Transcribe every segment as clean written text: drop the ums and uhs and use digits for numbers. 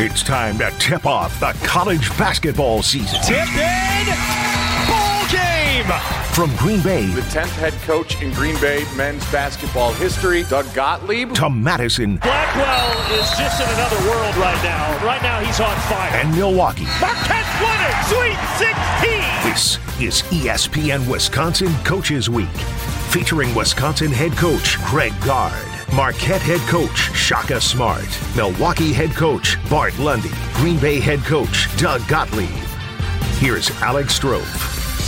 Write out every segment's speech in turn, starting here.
It's time to tip off the college basketball season. Tipped in! Ball game! From Green Bay, the 10th head coach in Green Bay men's basketball history, Doug Gottlieb, to Madison. Blackwell is just in another world right now. Right now he's on fire. And Milwaukee. Marquette's won it! Sweet 16! This is ESPN Wisconsin Coaches Week, featuring Wisconsin head coach Greg Gard, Marquette head coach Shaka Smart, Milwaukee head coach Bart Lundy, Green Bay head coach Doug Gottlieb. Here's Alex Strofe.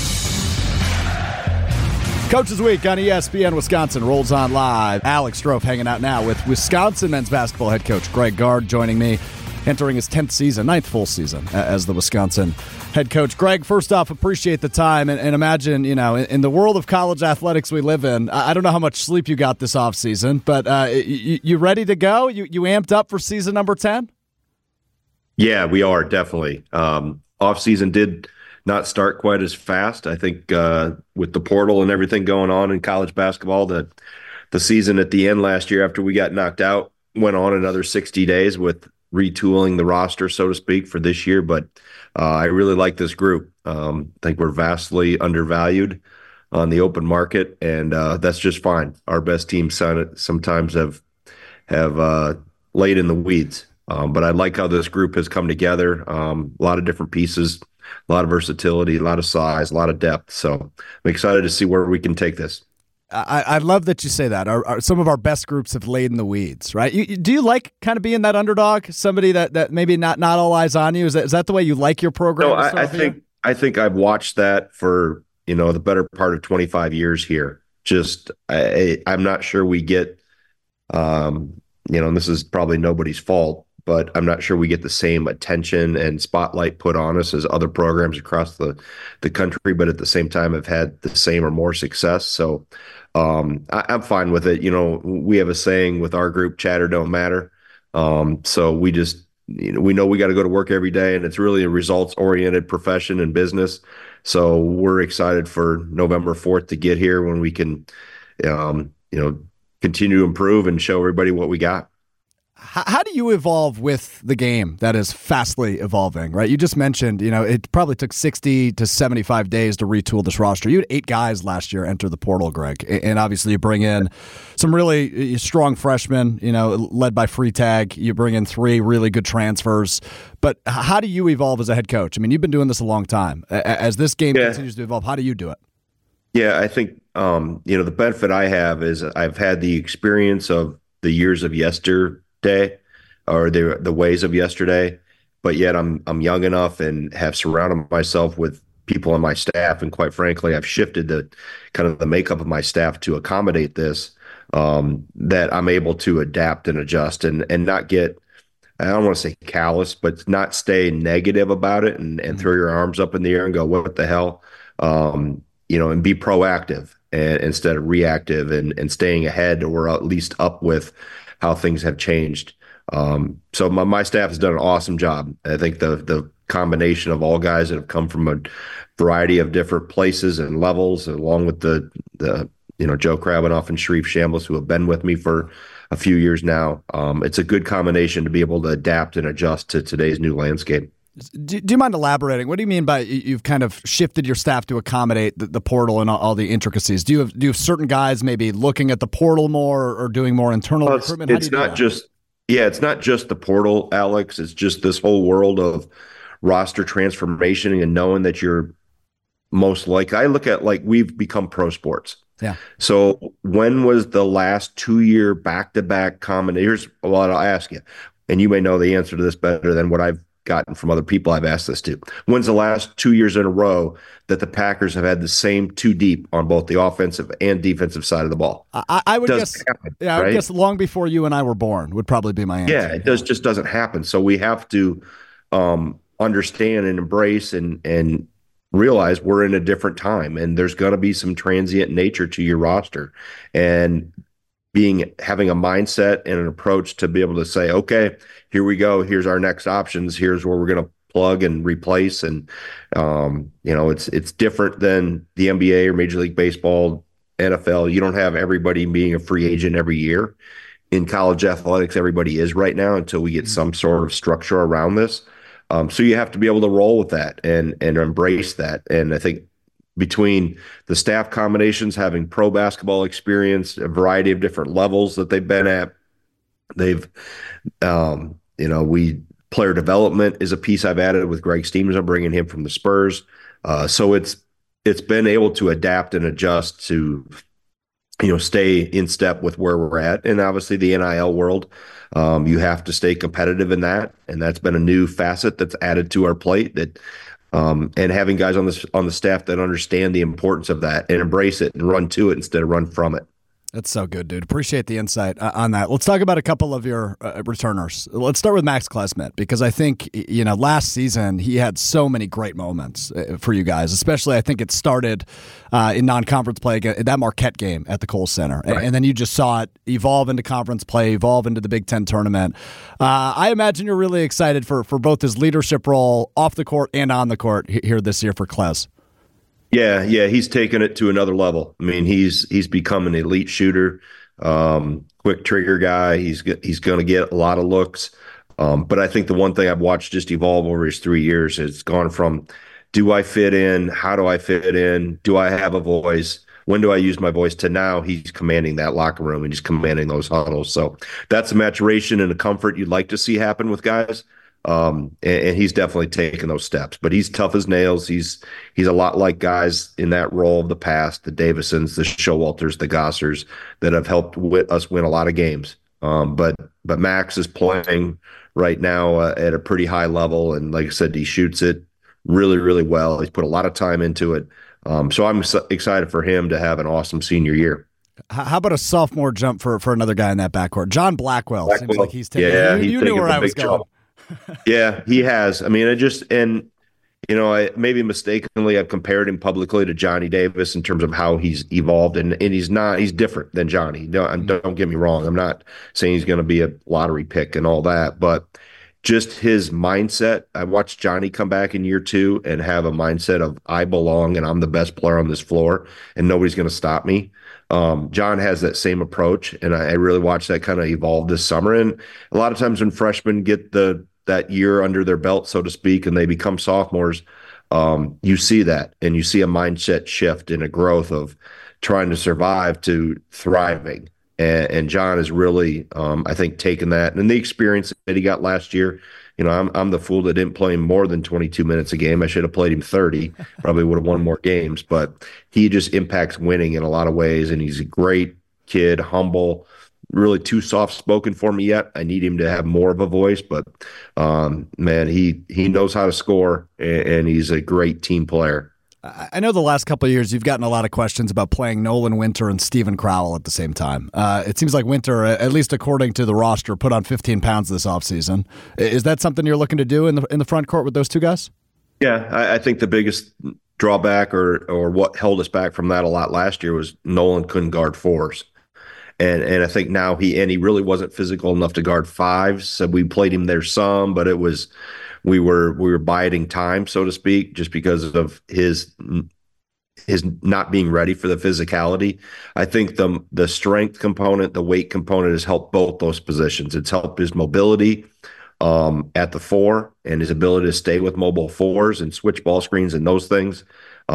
Coaches Week on ESPN Wisconsin rolls on live. Alex Strofe hanging out now with Wisconsin men's basketball head coach Greg Gard joining me, entering his 10th season, 9th full season as the Wisconsin head coach. Greg, first off, appreciate the time and imagine, in the world of college athletics we live in, I don't know how much sleep you got this offseason, but you ready to go? You amped up for season number 10? Yeah, we are definitely. Offseason did not start quite as fast. I think with the portal and everything going on in college basketball, the season at the end last year after we got knocked out went on another 60 days with retooling the roster, so to speak, for this year. But I really like this group. I think we're vastly undervalued on the open market, and that's just fine. Our best teams sometimes have laid in the weeds. But I like how this group has come together. A lot of different pieces, a lot of versatility, a lot of size, a lot of depth. So I'm excited to see where we can take this. I love that you say that. Some of our best groups have laid in the weeds, right? Do you like kind of being that underdog, somebody that maybe not all eyes on you? Is that the way you like your program? No, I think I've watched that for the better part of 25 years here. Just I'm not sure we get, and this is probably nobody's fault, but I'm not sure we get the same attention and spotlight put on us as other programs across the country, but at the same time have had the same or more success. So I'm fine with it. We have a saying with our group, chatter don't matter. So we just, we know we got to go to work every day, and it's really a results-oriented profession and business. So we're excited for November 4th to get here when we can, continue to improve and show everybody what we got. How do you evolve with the game that is fastly evolving, right? You just mentioned, it probably took 60 to 75 days to retool this roster. You had 8 guys last year enter the portal, Greg, and obviously you bring in some really strong freshmen, led by Freitag. You bring in 3 really good transfers. But how do you evolve as a head coach? I mean, you've been doing this a long time. As this game continues to evolve, how do you do it? Yeah, I think, the benefit I have is I've had the experience of the years of yesterday or the ways of yesterday, but yet I'm young enough and have surrounded myself with people on my staff, and quite frankly, I've shifted the kind of the makeup of my staff to accommodate this, that I'm able to adapt and adjust and not get, I don't want to say callous, but not stay negative about it and throw your arms up in the air and go, what the hell? And be proactive and instead of reactive and staying ahead or at least up with how things have changed. So my staff has done an awesome job. I think the combination of all guys that have come from a variety of different places and levels, along with the Joe Krabinoff and Sharif Shambliss, who have been with me for a few years now. It's a good combination to be able to adapt and adjust to today's new landscape. Do you mind elaborating? What do you mean by you've kind of shifted your staff to accommodate the portal and all the intricacies? Do you have certain guys maybe looking at the portal more or doing more internal recruitment? It's not just the portal, Alex. It's just this whole world of roster transformation and knowing that you're most likely. I look at we've become pro sports. Yeah. So when was the last 2-year back-to-back combination? Here's what I'll ask you, and you may know the answer to this better than what I've gotten from other people I've asked this to. When's the last 2 years in a row that the Packers have had the same 2 deep on both the offensive and defensive side of the ball? I would guess. Happen, yeah, I would guess long before you and I were born would probably be my answer. Yeah, it just doesn't happen. So we have to understand and embrace and realize we're in a different time, and there's going to be some transient nature to your roster, and having a mindset and an approach to be able to say, okay, here we go. Here's our next options. Here's where we're going to plug and replace. And, it's different than the NBA or Major League Baseball, NFL. You don't have everybody being a free agent every year. in college athletics everybody is right now until we get some sort of structure around this. So you have to be able to roll with that and embrace that. And I think between the staff combinations, having pro basketball experience, a variety of different levels that they've been at, they've, player development is a piece I've added with Greg Stevens. I'm bringing him from the Spurs. So it's been able to adapt and adjust to, stay in step with where we're at. And obviously the NIL world, you have to stay competitive in that. And that's been a new facet that's added to our plate that, and having guys on the staff that understand the importance of that and embrace it and run to it instead of run from it. That's so good, dude. Appreciate the insight on that. Let's talk about a couple of your returners. Let's start with Max Klesmit, because I think, last season he had so many great moments for you guys, especially I think it started in non-conference play, that Marquette game at the Kohl Center. Right. And then you just saw it evolve into conference play, evolve into the Big Ten tournament. I imagine you're really excited for both his leadership role off the court and on the court here this year for Kles. Yeah, he's taken it to another level. I mean, he's become an elite shooter, quick trigger guy. He's going to get a lot of looks. But I think the one thing I've watched just evolve over his 3 years has gone from, do I fit in? How do I fit in? Do I have a voice? When do I use my voice? To now he's commanding that locker room and he's commanding those huddles. So that's a maturation and a comfort you'd like to see happen with guys. And he's definitely taken those steps, but he's tough as nails. He's a lot like guys in that role of the past, the Davisons, the Showalters, the Gossers that have helped us win a lot of games. But Max is playing right now at a pretty high level. And like I said, he shoots it really, really well. He's put a lot of time into it. So I'm excited for him to have an awesome senior year. How about a sophomore jump for another guy in that backcourt? John Blackwell. Seems like he's taking you knew where I was going. Yeah, he has. I mean, I maybe mistakenly I've compared him publicly to Johnny Davis in terms of how he's evolved, and he's different than Johnny. Don't get me wrong. I'm not saying he's going to be a lottery pick and all that, but just his mindset. I watched Johnny come back in year 2 and have a mindset of I belong and I'm the best player on this floor and nobody's going to stop me. John has that same approach, and I really watched that kind of evolve this summer. And a lot of times when freshmen get that year under their belt, so to speak, and they become sophomores, you see that, and you see a mindset shift and a growth of trying to survive to thriving. And John has really, I think, taken that and the experience that he got last year. I'm the fool that didn't play him more than 22 minutes a game. I should have played him 30, probably would have won more games, but he just impacts winning in a lot of ways. And he's a great kid, humble, really too soft-spoken for me yet. I need him to have more of a voice, but man, he knows how to score, and he's a great team player. I know the last couple of years you've gotten a lot of questions about playing Nolan Winter and Steven Crowell at the same time. It seems like Winter, at least according to the roster, put on 15 pounds this offseason. Is that something you're looking to do in the front court with those two guys? Yeah, I think the biggest drawback or what held us back from that a lot last year was Nolan couldn't guard fours. And I think now he really wasn't physical enough to guard fives. So we played him there some, but it was we were biding time, so to speak, just because of his not being ready for the physicality. I think the strength component, the weight component has helped both those positions. It's helped his mobility at the 4 and his ability to stay with mobile 4s and switch ball screens and those things.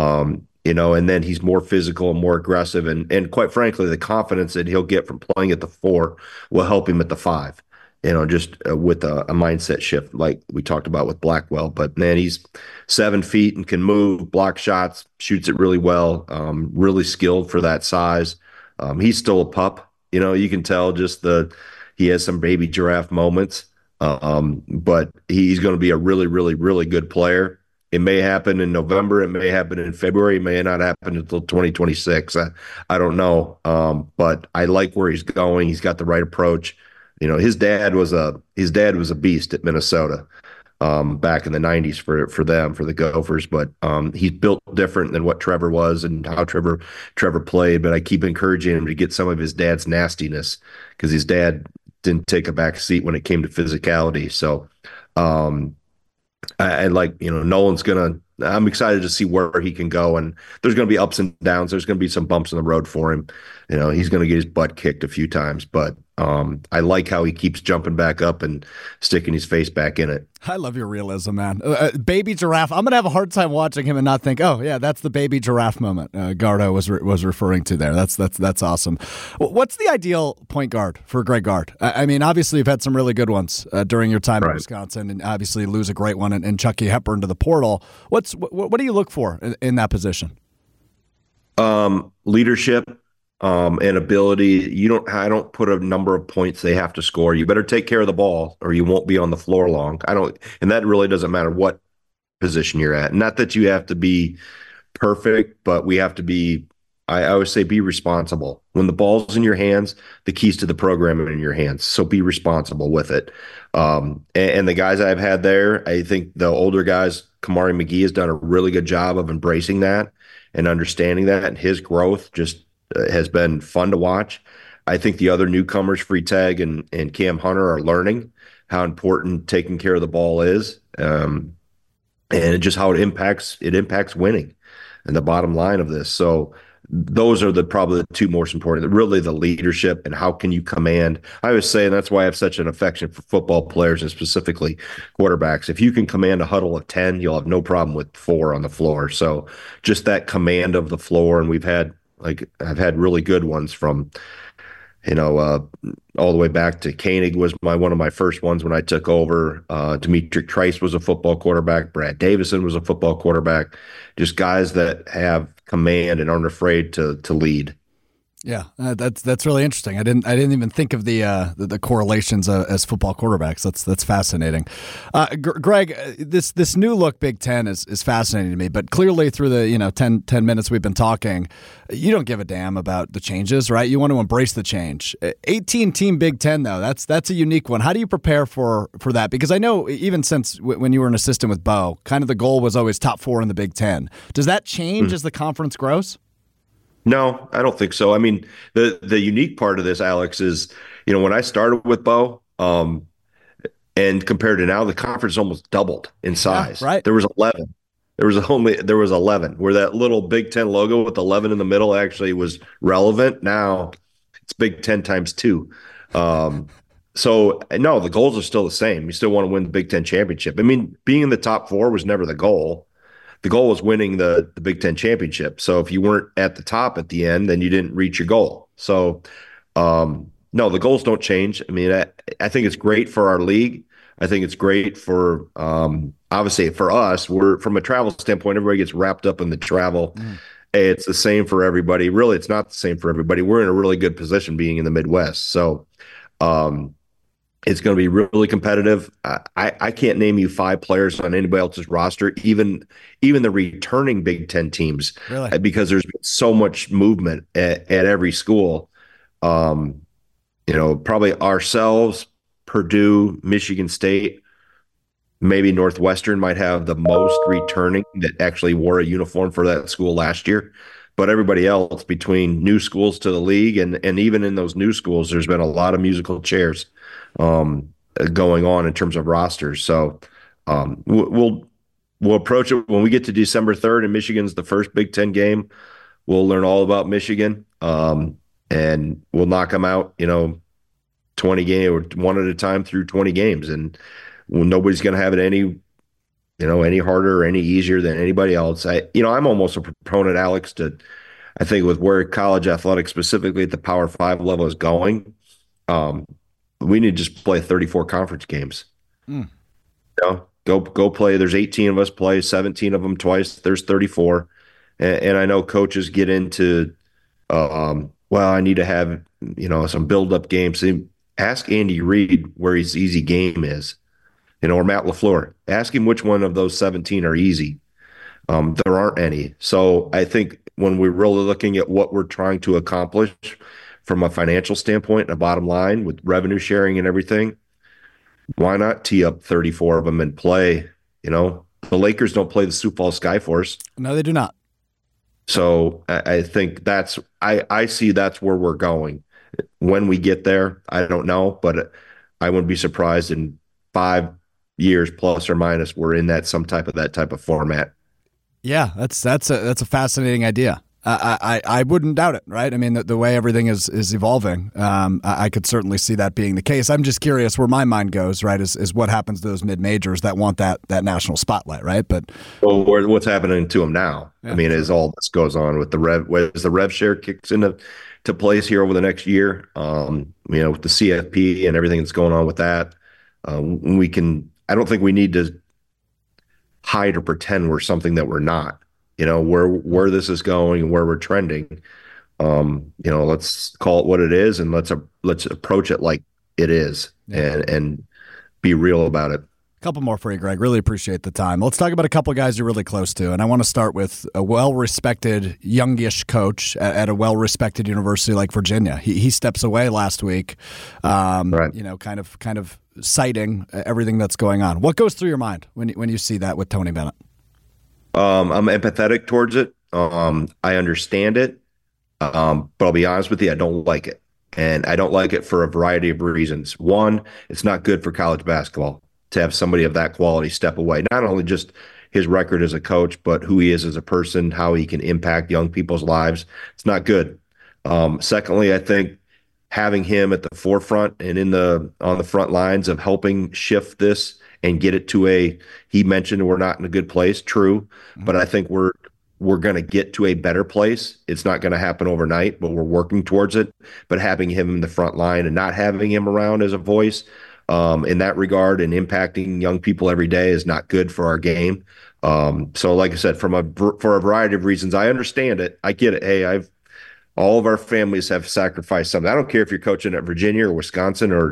And then he's more physical and more aggressive. And quite frankly, the confidence that he'll get from playing at the 4 will help him at the 5, just with a mindset shift like we talked about with Blackwell. But, man, he's 7 feet and can move, block shots, shoots it really well, really skilled for that size. He's still a pup. You can tell just he has some baby giraffe moments, but he's going to be a really, really, really good player. It may happen in November. It may happen in February. It may not happen until 2026. I don't know. But I like where he's going. He's got the right approach. His dad was a beast at Minnesota back in the 90s for the Gophers. But he's built different than what Trevor was and how Trevor played. But I keep encouraging him to get some of his dad's nastiness, because his dad didn't take a back seat when it came to physicality. So I like, Nolan's I'm excited to see where he can go, and there's going to be ups and downs. There's going to be some bumps in the road for him. He's going to get his butt kicked a few times, but I like how he keeps jumping back up and sticking his face back in it. I love your realism, man. Baby giraffe. I'm gonna have a hard time watching him and not think, oh yeah, that's the baby giraffe moment Gardo was referring to there. That's awesome. What's the ideal point guard for Greg Gard? I mean, obviously you've had some really good ones during your time in Wisconsin, and obviously lose a great one and Chucky Hepburn to the portal. What do you look for in that position? Leadership. And ability. I don't put a number of points they have to score. You better take care of the ball or you won't be on the floor long. And that really doesn't matter what position you're at. Not that you have to be perfect, but we have to be, I always say, be responsible. When the ball's in your hands, the keys to the program are in your hands. So be responsible with it. And the guys I've had there, I think the older guys, Kamari McGee has done a really good job of embracing that and understanding that, and his growth just has been fun to watch. I think the other newcomers, Free Tag and Cam Hunter, are learning how important taking care of the ball is, and just how it impacts winning and the bottom line of this. So those are probably the two most important, really the leadership and how can you command. I always say, and that's why I have such an affection for football players and specifically quarterbacks. If you can command a huddle of 10, you'll have no problem with 4 on the floor. So just that command of the floor, and I've had really good ones from, all the way back to Koenig was one of my first ones when I took over. Dimitri Trice was a football quarterback. Brad Davison was a football quarterback. Just guys that have command and aren't afraid to lead. Yeah, that's really interesting. I didn't even think of the correlations as football quarterbacks. That's fascinating. Greg, this new look Big Ten is fascinating to me. But clearly through the 10 minutes we've been talking, you don't give a damn about the changes, right? You want to embrace the change. 18-team Big Ten though, that's a unique one. How do you prepare for that? Because I know even since when you were an assistant with Bo, kind of the goal was always top 4 in the Big Ten. Does that change as the conference grows? No, I don't think so. I mean, the unique part of this, Alex, is, when I started with Bo, and compared to now, the conference almost doubled in size. Yeah, right. There was 11. There was 11 where that little Big Ten logo with 11 in the middle actually was relevant. Now it's Big Ten times 2. So no, the goals are still the same. You still want to win the Big Ten championship. I mean, being in the top 4 was never the goal. The goal was winning the Big Ten championship. So if you weren't at the top at the end, then you didn't reach your goal. So, no, the goals don't change. I mean, I think it's great for our league. I think it's great for, obviously for us, we're from a travel standpoint, everybody gets wrapped up in the travel. It's the same for everybody. Really, it's not the same for everybody. We're in a really good position being in the Midwest. So, it's going to be really competitive. I can't name you 5 players on anybody else's roster, even the returning Big Ten teams, really? Because there's been so much movement at every school. Probably ourselves, Purdue, Michigan State, maybe Northwestern might have the most returning that actually wore a uniform for that school last year. But everybody else, between new schools to the league and even in those new schools, there's been a lot of musical chairs going on in terms of rosters. So we'll approach it when we get to December 3rd, and Michigan's the first Big Ten game. We'll learn all about Michigan, and we'll knock them out, 20 games or one at a time through 20 games, and nobody's going to have it any harder or any easier than anybody else. I'm almost a proponent, Alex, I think with where college athletics, specifically at the Power 5 level, is going, we need to just play 34 conference games. Go play. There's 18 of us play, 17 of them twice. There's 34. And I know coaches get into, I need to have, some build-up games. Ask Andy Reid where his easy game is. Or Matt LaFleur. Ask him which one of those 17 are easy. There aren't any. So I think when we're really looking at what we're trying to accomplish from a financial standpoint and a bottom line with revenue sharing and everything, why not tee up 34 of them and play? The Lakers don't play the Sioux Falls Skyforce. No, they do not. So I think I see that's where we're going. When we get there, I don't know, but I wouldn't be surprised in 5 years plus or minus we're in that type of format. Yeah, that's a fascinating idea. I wouldn't doubt it, right? I mean, the way everything is evolving, I could certainly see that being the case. I'm just curious where my mind goes, right, is what happens to those mid-majors that want that national spotlight, right? But what's happening to them now? Yeah, I mean, as all this goes on with the rev share kicks into place here over the next year, with the CFP and everything that's going on with that, I don't think we need to hide or pretend we're something that we're not. Where this is going and where we're trending. Let's call it what it is, and let's approach it like it is, and be real about it. A couple more for you, Greg. Really appreciate the time. Let's talk about a couple of guys you're really close to, and I want to start with a well-respected youngish coach at a well-respected university like Virginia. He steps away last week, right. Kind of citing everything that's going on. What goes through your mind when you see that with Tony Bennett? I'm empathetic towards it. I understand it, but I'll be honest with you, I don't like it, and I don't like it for a variety of reasons. One, it's not good for college basketball to have somebody of that quality step away. Not only just his record as a coach, but who he is as a person, how he can impact young people's lives. It's not good. Secondly, I think having him at the forefront and on the front lines of helping shift this and get it to he mentioned we're not in a good place. True. But I think we're going to get to a better place. It's not going to happen overnight, but we're working towards it. But having him in the front line and not having him around as a voice in that regard and impacting young people every day is not good for our game. So like I said, for a variety of reasons, I understand it. I get it. Hey, all of our families have sacrificed something. I don't care if you're coaching at Virginia or Wisconsin or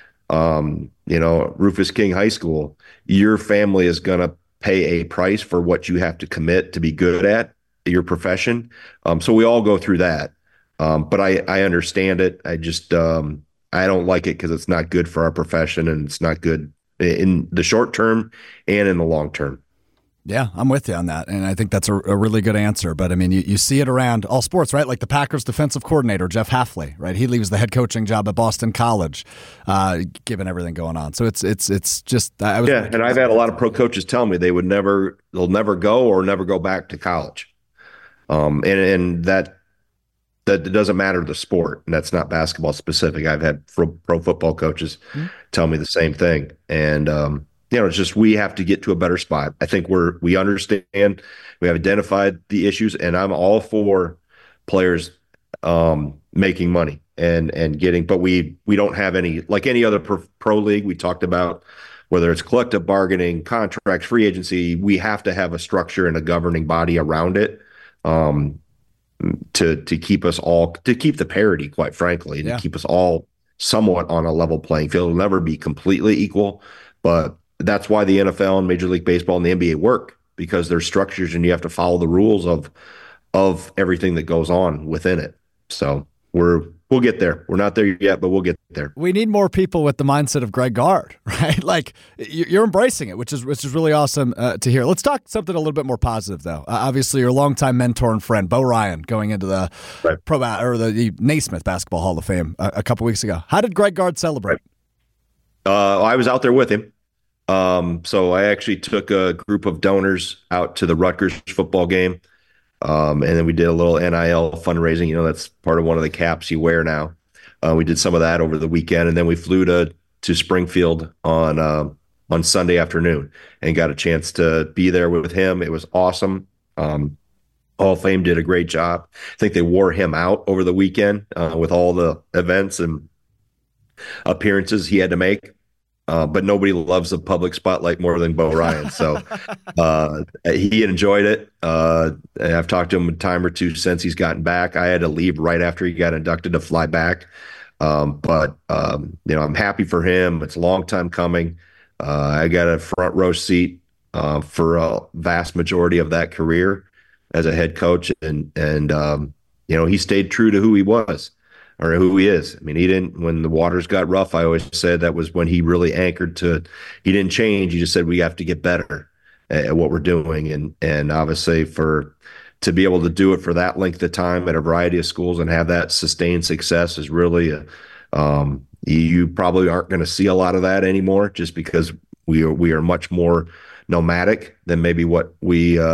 Rufus King High School. Your family is going to pay a price for what you have to commit to be good at your profession. So we all go through that. But I understand it. I just I don't like it because it's not good for our profession, and it's not good in the short term and in the long term. Yeah, I'm with you on that, and I think that's a really good answer. But, I mean, you see it around all sports, right? Like the Packers defensive coordinator, Jeff Hafley, right? He leaves the head coaching job at Boston College, given everything going on. So it's just – and I've had a lot of pro coaches tell me they'll never go or never go back to college. And that doesn't matter the sport, and that's not basketball specific. I've had pro football coaches tell me the same thing, and it's just we have to get to a better spot. I think we understand, we have identified the issues, and I'm all for players making money and getting, but we don't have any, like any other pro league we talked about, whether it's collective bargaining, contracts, free agency, we have to have a structure and a governing body around it. To keep us all, to keep the parity, quite frankly, to keep us all somewhat on a level playing field. It'll never be completely equal, but that's why the NFL and Major League Baseball and the NBA work, because there's structures and you have to follow the rules of everything that goes on within it. So we'll get there. We're not there yet, but we'll get there. We need more people with the mindset of Greg Gard, right? Like you're embracing it, which is really awesome to hear. Let's talk something a little bit more positive, though. Obviously, your longtime mentor and friend, Bo Ryan, going into the the Naismith Basketball Hall of Fame a couple weeks ago. How did Greg Gard celebrate? I was out there with him. So I actually took a group of donors out to the Rutgers football game. And then we did a little NIL fundraising. That's part of one of the caps you wear now. We did some of that over the weekend, and then we flew to Springfield on Sunday afternoon and got a chance to be there with him. It was awesome. Hall of Fame did a great job. I think they wore him out over the weekend with all the events and appearances he had to make. But nobody loves the public spotlight more than Bo Ryan. So he enjoyed it. I've talked to him a time or two since he's gotten back. I had to leave right after he got inducted to fly back. But I'm happy for him. It's a long time coming. I got a front row seat for a vast majority of that career as a head coach. And he stayed true to who he was. Or who he is. I mean, he didn't, when the waters got rough, I always said that was when he really anchored to, he didn't change. He just said, we have to get better at what we're doing. And obviously to be able to do it for that length of time at a variety of schools and have that sustained success is really, you probably aren't going to see a lot of that anymore, just because we are much more nomadic than maybe what we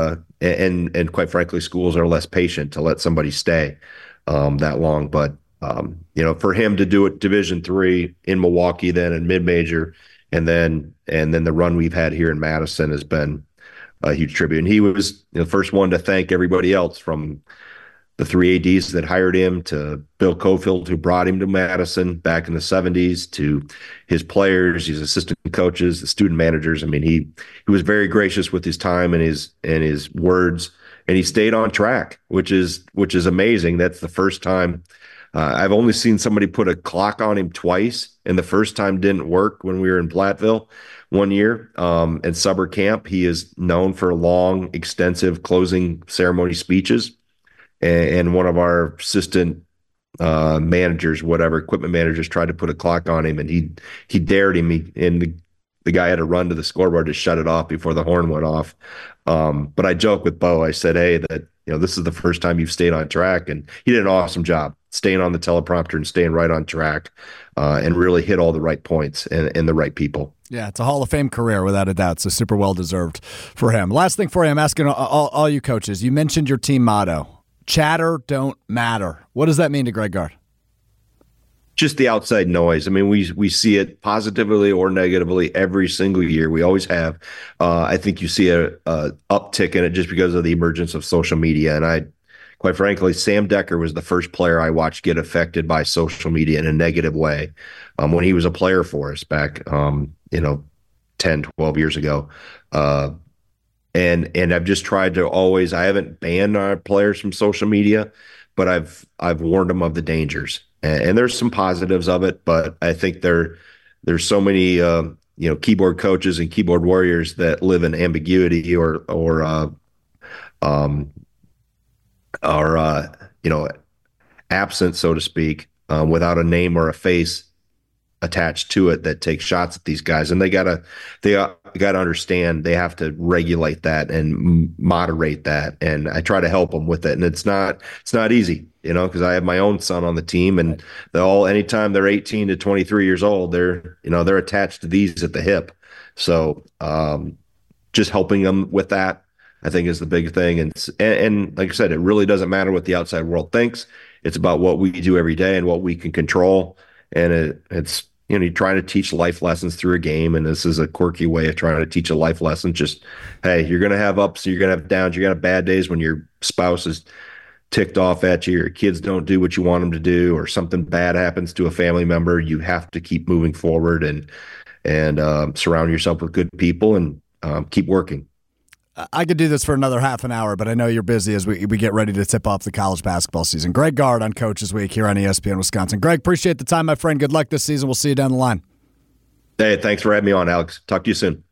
and quite frankly, schools are less patient to let somebody stay that long. But for him to do it Division III in Milwaukee, then in mid-major, and then the run we've had here in Madison has been a huge tribute. And he was the first one to thank everybody else, from the 3 ADs that hired him to Bill Cofield, who brought him to Madison back in the 70s, to his players, his assistant coaches, the student managers. I mean, he was very gracious with his time and his words, and he stayed on track, which is amazing. That's the first time. I've only seen somebody put a clock on him twice, and the first time didn't work when we were in Platteville one year at summer camp. He is known for long, extensive closing ceremony speeches. And one of our assistant managers, equipment managers, tried to put a clock on him, and he dared him. And the guy had to run to the scoreboard to shut it off before the horn went off. But I joke with Bo. I said, "Hey, this is the first time you've stayed on track," and he did an awesome job staying on the teleprompter and staying right on track, and really hit all the right points and the right people. Yeah, it's a Hall of Fame career without a doubt, so super well deserved for him. Last thing for you, I'm asking all you coaches. You mentioned your team motto. Chatter don't matter. What does that mean to Greg Gard? Just the outside noise. I mean, we see it positively or negatively every single year. We always have. I think you see a uptick in it just because of the emergence of social media. And quite frankly, Sam Decker was the first player I watched get affected by social media in a negative way when he was a player for us back, 10, 12 years ago. And I've just tried to always, I haven't banned our players from social media, but I've warned them of the dangers. And there's some positives of it, but I think there's so many keyboard coaches and keyboard warriors that live in ambiguity or absent, so to speak, without a name or a face attached to it, that take shots at these guys. And they gotta understand they have to regulate that and moderate that. And I try to help them with it. And it's not easy, because I have my own son on the team, and anytime they're 18 to 23 years old, they're attached to these at the hip. So just helping them with that, I think, is the big thing. And like I said, it really doesn't matter what the outside world thinks. It's about what we do every day and what we can control. And it's you're trying to teach life lessons through a game, and this is a quirky way of trying to teach a life lesson. Just, hey, you're going to have ups, you're going to have downs, you're going to have bad days when your spouse is ticked off at you, your kids don't do what you want them to do, or something bad happens to a family member. You have to keep moving forward and surround yourself with good people and keep working. I could do this for another half an hour, but I know you're busy as we get ready to tip off the college basketball season. Greg Gard on Coaches Week here on ESPN Wisconsin. Greg, appreciate the time, my friend. Good luck this season. We'll see you down the line. Hey, thanks for having me on, Alex. Talk to you soon.